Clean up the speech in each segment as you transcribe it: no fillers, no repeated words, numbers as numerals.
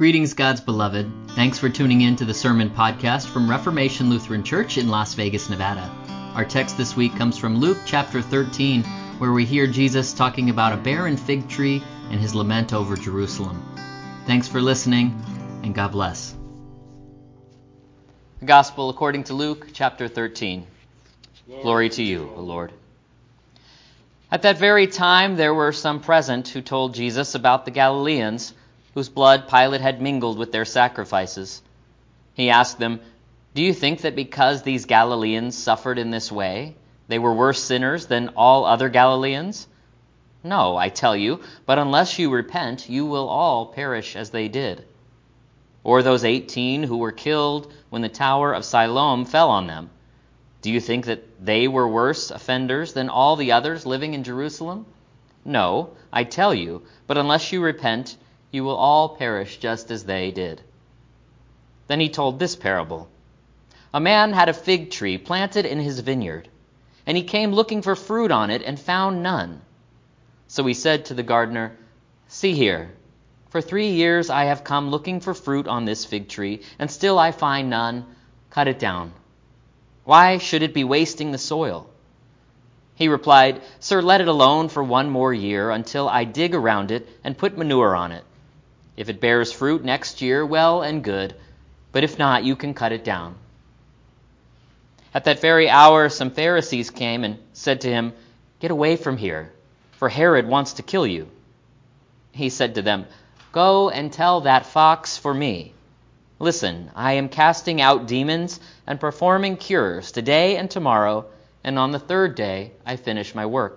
Greetings, God's beloved. Thanks for tuning in to the Sermon Podcast from Reformation Lutheran Church in Las Vegas, Nevada. Our text this week comes from Luke chapter 13, where we hear Jesus talking about a barren fig tree and his lament over Jerusalem. Thanks for listening, and God bless. The Gospel according to Luke chapter 13. Glory to you, O Lord. At that very time there were some present who told Jesus about the Galileans, whose blood Pilate had mingled with their sacrifices. He asked them, "Do you think that because these Galileans suffered in this way, they were worse sinners than all other Galileans? No, I tell you, but unless you repent, you will all perish as they did. Or those 18 who were killed when the tower of Siloam fell on them. Do you think that they were worse offenders than all the others living in Jerusalem? No, I tell you, but unless you repent, you will all perish just as they did." Then he told this parable. A man had a fig tree planted in his vineyard, and he came looking for fruit on it and found none. So he said to the gardener, "See here, for 3 years I have come looking for fruit on this fig tree, and still I find none. Cut it down. Why should it be wasting the soil?" He replied, "Sir, let it alone for 1 more year until I dig around it and put manure on it. If it bears fruit next year, well and good, but if not, you can cut it down." At that very hour some Pharisees came and said to him, "Get away from here, for Herod wants to kill you." He said to them, "Go and tell that fox for me. Listen, I am casting out demons and performing cures today and tomorrow, and on the 3rd day I finish my work.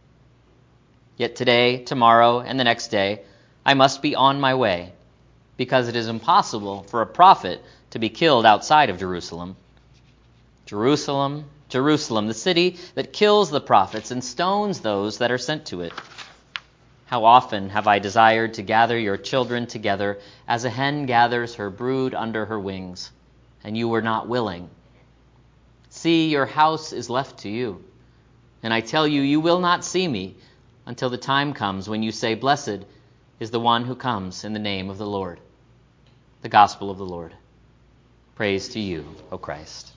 Yet today, tomorrow, and the next day I must be on my way, because it is impossible for a prophet to be killed outside of Jerusalem. Jerusalem, Jerusalem, the city that kills the prophets and stones those that are sent to it. How often have I desired to gather your children together as a hen gathers her brood under her wings, and you were not willing. See, your house is left to you, and I tell you, you will not see me until the time comes when you say, 'Blessed is the one who comes in the name of the Lord.'" The Gospel of the Lord. Praise to you, O Christ.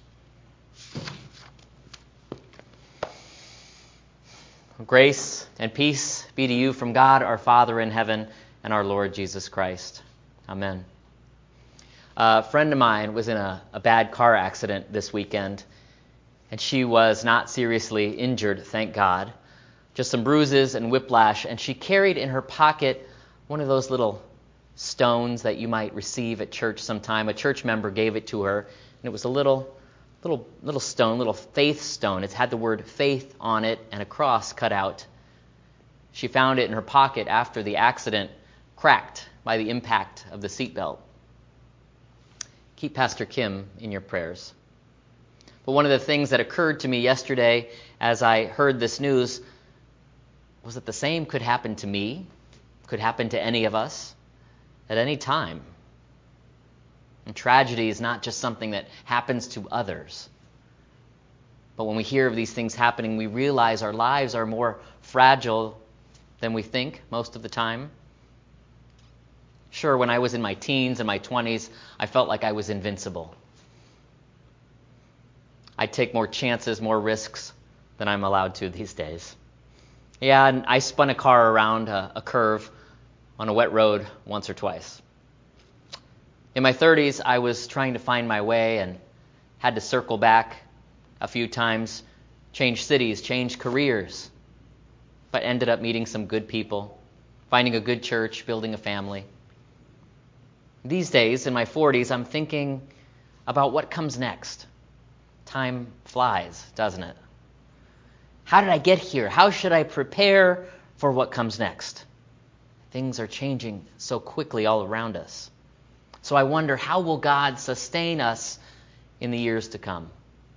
Grace and peace be to you from God our Father in heaven and our Lord Jesus Christ. Amen. A friend of mine was in a bad car accident this weekend, and she was not seriously injured, thank God. Just some bruises and whiplash, and she carried in her pocket one of those little stones that you might receive at church sometime. A church member gave it to her, and it was a little stone, little faith stone. It had the word faith on it and a cross cut out. She found it in her pocket after the accident cracked by the impact of the seatbelt. Keep Pastor Kim in your prayers. But one of the things that occurred to me yesterday as I heard this news was that the same could happen to me, could happen to any of us at any time. And tragedy is not just something that happens to others. But when we hear of these things happening, we realize our lives are more fragile than we think most of the time. Sure, when I was in my teens and my 20s, I felt like I was invincible. I'd take more chances, more risks than I'm allowed to these days. Yeah, and I spun a car around a curve on a wet road once or twice. In my 30s, I was trying to find my way and had to circle back a few times, change cities, change careers, but ended up meeting some good people, finding a good church, building a family. These days, in my 40s, I'm thinking about what comes next. Time flies, doesn't it? How did I get here? How should I prepare for what comes next? Things are changing so quickly all around us. So I wonder, how will God sustain us in the years to come?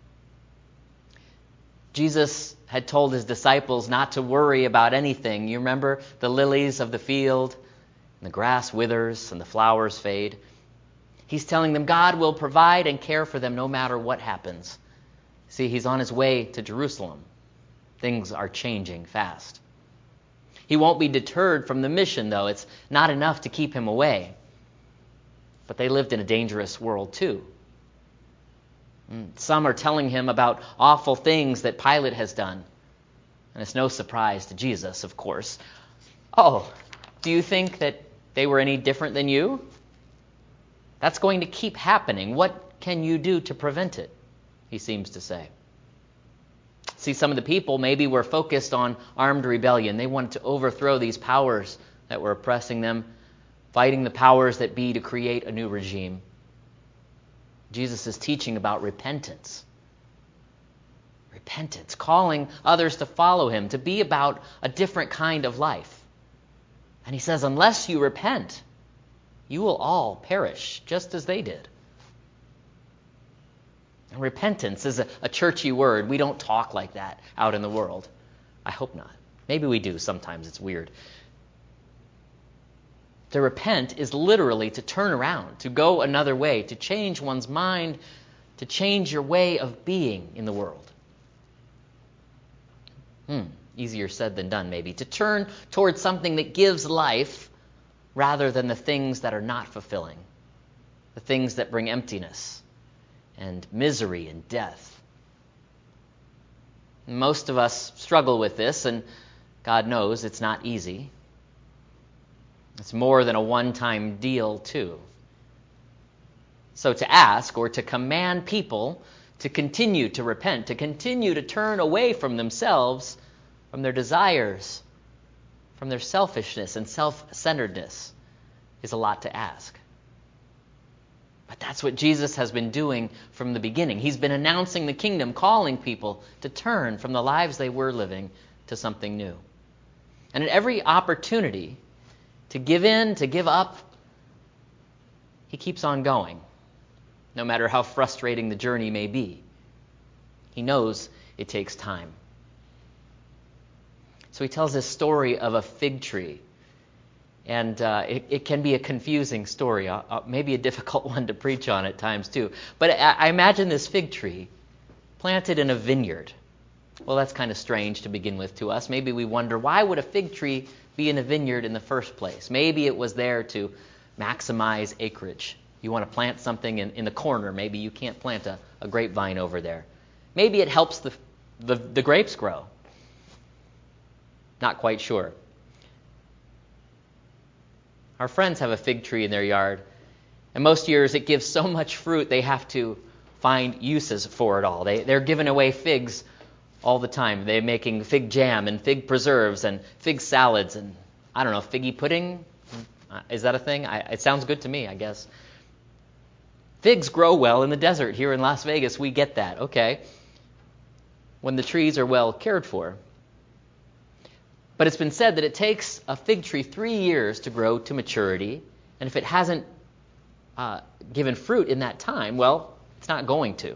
Jesus had told his disciples not to worry about anything. You remember the lilies of the field, and the grass withers and the flowers fade. He's telling them God will provide and care for them no matter what happens. See, he's on his way to Jerusalem. Things are changing fast. He won't be deterred from the mission, though. It's not enough to keep him away. But they lived in a dangerous world too. Some are telling him about awful things that Pilate has done. And it's no surprise to Jesus, of course. Oh, do you think that they were any different than you? That's going to keep happening. What can you do to prevent it? He seems to say. See, some of the people maybe were focused on armed rebellion. They wanted to overthrow these powers that were oppressing them, fighting the powers that be to create a new regime. Jesus is teaching about repentance. Repentance, calling others to follow him, to be about a different kind of life. And he says, unless you repent, you will all perish, just as they did. And repentance is a churchy word. We don't talk like that out in the world. I hope not. Maybe we do sometimes. It's weird. To repent is literally to turn around, to go another way, to change one's mind, to change your way of being in the world. Easier said than done, maybe. To turn towards something that gives life rather than the things that are not fulfilling, the things that bring emptiness and misery and death. Most of us struggle with this, and God knows it's not easy. It's more than a one-time deal, too. So to ask or to command people to continue to repent, to continue to turn away from themselves, from their desires, from their selfishness and self-centeredness, is a lot to ask. But that's what Jesus has been doing from the beginning. He's been announcing the kingdom, calling people to turn from the lives they were living to something new. And at every opportunity to give in, to give up, he keeps on going, no matter how frustrating the journey may be. He knows it takes time. So he tells this story of a fig tree. And it can be a confusing story, maybe a difficult one to preach on at times too. But I imagine this fig tree planted in a vineyard. Well, that's kind of strange to begin with to us. Maybe we wonder, why would a fig tree be in a vineyard in the first place? Maybe it was there to maximize acreage. You want to plant something in the corner. Maybe you can't plant a grapevine over there. Maybe it helps the grapes grow. Not quite sure. Our friends have a fig tree in their yard, and most years it gives so much fruit they have to find uses for it all. They're giving away figs all the time. They're making fig jam and fig preserves and fig salads and, I don't know, figgy pudding? Is that a thing? It sounds good to me, I guess. Figs grow well in the desert. Here in Las Vegas, we get that. Okay. When the trees are well cared for. But it's been said that it takes a fig tree 3 years to grow to maturity, and if it hasn't given fruit in that time, well, it's not going to.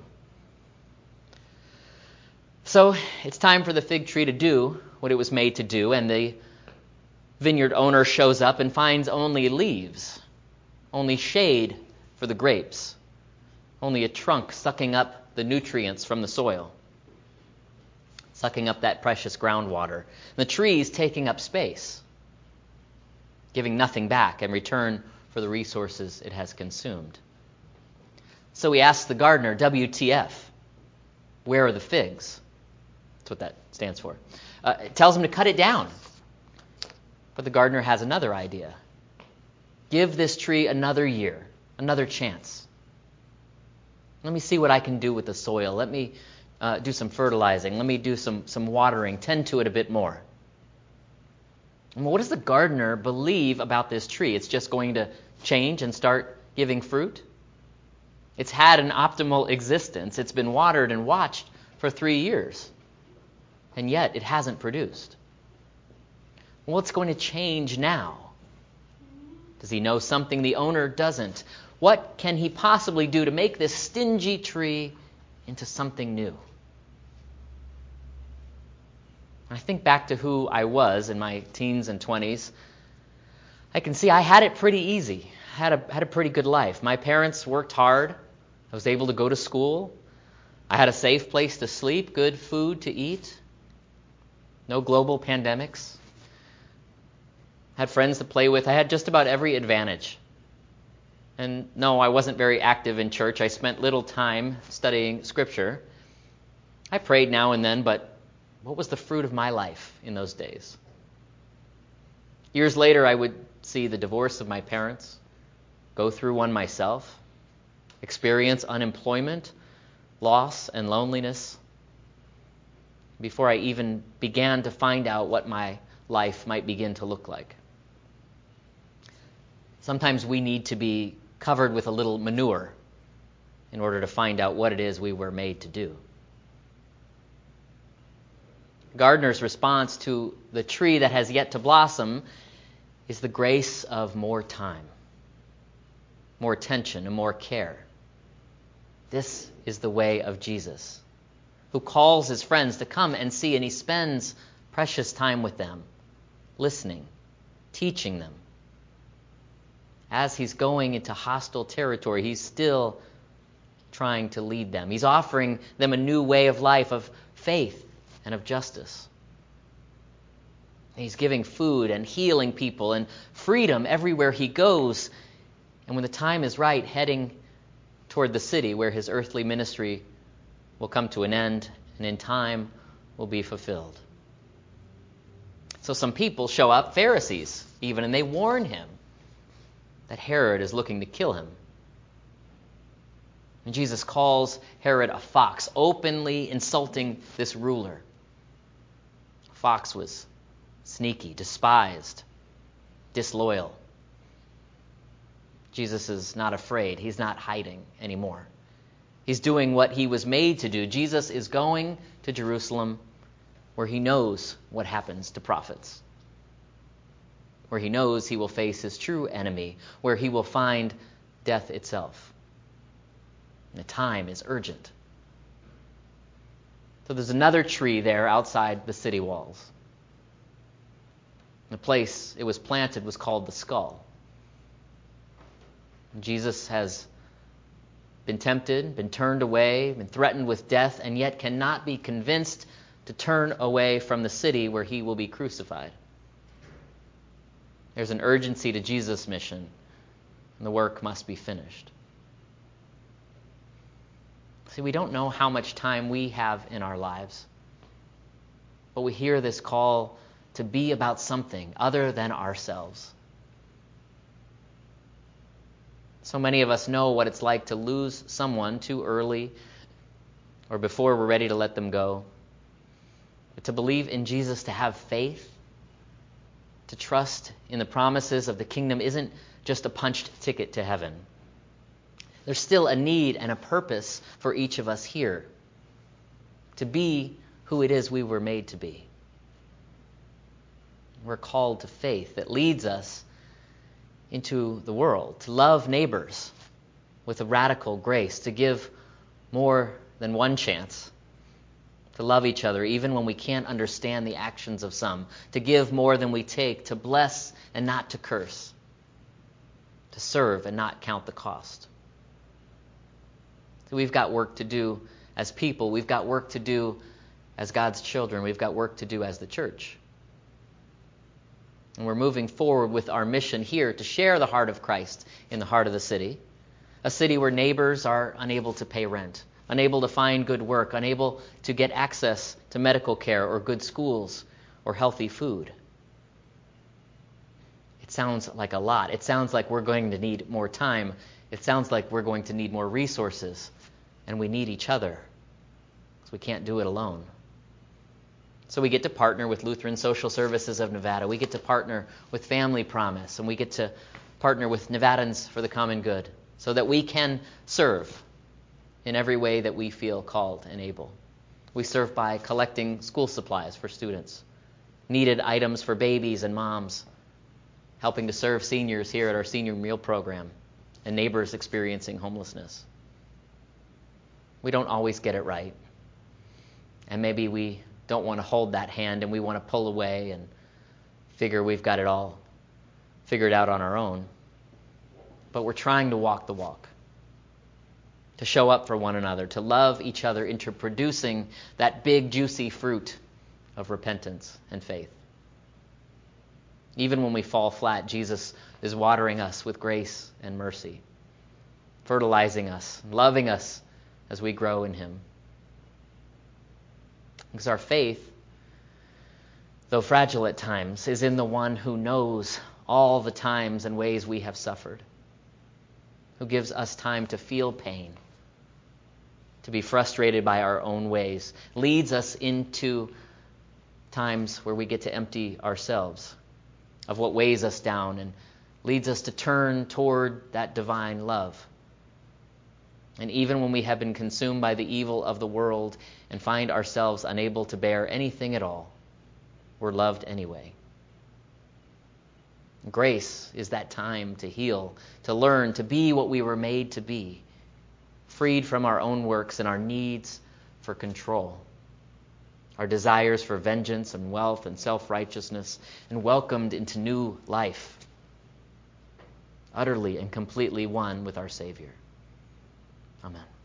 So it's time for the fig tree to do what it was made to do, and the vineyard owner shows up and finds only leaves, only shade for the grapes, only a trunk sucking up the nutrients from the soil, sucking up that precious groundwater. The tree's taking up space, giving nothing back in return for the resources it has consumed. So he asks the gardener, WTF, where are the figs? That's what that stands for. It tells him to cut it down. But the gardener has another idea. Give this tree another year, another chance. Let me see what I can do with the soil. Let me do some fertilizing. Let me do some watering. Tend to it a bit more. And what does the gardener believe about this tree? It's just going to change and start giving fruit? It's had an optimal existence. It's been watered and watched for 3 years. And yet it hasn't produced. What's going to change now? Does he know something the owner doesn't? What can he possibly do to make this stingy tree into something new? When I think back to who I was in my teens and 20s, I can see I had it pretty easy. I had a pretty good life. My parents worked hard. I was able to go to school. I had a safe place to sleep, good food to eat. No global pandemics. I had friends to play with. I had just about every advantage. And no, I wasn't very active in church. I spent little time studying Scripture. I prayed now and then, but what was the fruit of my life in those days? Years later, I would see the divorce of my parents, go through one myself, experience unemployment, loss, and loneliness, before I even began to find out what my life might begin to look like. Sometimes we need to be covered with a little manure in order to find out what it is we were made to do. Gardner's response to the tree that has yet to blossom is the grace of more time, more attention, and more care. This is the way of Jesus, who calls his friends to come and see, and he spends precious time with them, listening, teaching them. As he's going into hostile territory, he's still trying to lead them. He's offering them a new way of life, of faith and of justice. He's giving food and healing people and freedom everywhere he goes. And when the time is right, heading toward the city where his earthly ministry will come to an end and in time will be fulfilled. So some people show up, Pharisees even, and they warn him that Herod is looking to kill him. And Jesus calls Herod a fox, openly insulting this ruler. A fox was sneaky, despised, disloyal. Jesus is not afraid. He's not hiding anymore. He's doing what he was made to do. Jesus is going to Jerusalem where he knows what happens to prophets, where he knows he will face his true enemy, where he will find death itself. And the time is urgent. So there's another tree there outside the city walls. The place it was planted was called the Skull. And Jesus has been tempted, been turned away, been threatened with death, and yet cannot be convinced to turn away from the city where he will be crucified. There's an urgency to Jesus' mission, and the work must be finished. See, we don't know how much time we have in our lives, but we hear this call to be about something other than ourselves. So many of us know what it's like to lose someone too early or before we're ready to let them go. But to believe in Jesus, to have faith, to trust in the promises of the kingdom isn't just a punched ticket to heaven. There's still a need and a purpose for each of us here to be who it is we were made to be. We're called to faith that leads us into the world, to love neighbors with a radical grace, to give more than one chance, to love each other even when we can't understand the actions of some, to give more than we take, to bless and not to curse, to serve and not count the cost. So we've got work to do as people. We've got work to do as God's children. We've got work to do as the church. And we're moving forward with our mission here to share the heart of Christ in the heart of the city, a city where neighbors are unable to pay rent, unable to find good work, unable to get access to medical care or good schools or healthy food. It sounds like a lot. It sounds like we're going to need more time. It sounds like we're going to need more resources, and we need each other because we can't do it alone. So we get to partner with Lutheran Social Services of Nevada. We get to partner with Family Promise, and we get to partner with Nevadans for the Common Good so that we can serve in every way that we feel called and able. We serve by collecting school supplies for students, needed items for babies and moms, helping to serve seniors here at our senior meal program, and neighbors experiencing homelessness. We don't always get it right, and maybe we don't want to hold that hand and we want to pull away and figure we've got it all figured out on our own. But we're trying to walk the walk, to show up for one another, to love each other into producing that big, juicy fruit of repentance and faith. Even when we fall flat, Jesus is watering us with grace and mercy. fertilizing us, loving us as we grow in him. Because our faith, though fragile at times, is in the one who knows all the times and ways we have suffered, who gives us time to feel pain, to be frustrated by our own ways, leads us into times where we get to empty ourselves of what weighs us down and leads us to turn toward that divine love. And even when we have been consumed by the evil of the world and find ourselves unable to bear anything at all, we're loved anyway. Grace is that time to heal, to learn, to be what we were made to be, freed from our own works and our needs for control, our desires for vengeance and wealth and self-righteousness, and welcomed into new life, utterly and completely one with our Savior. Amen.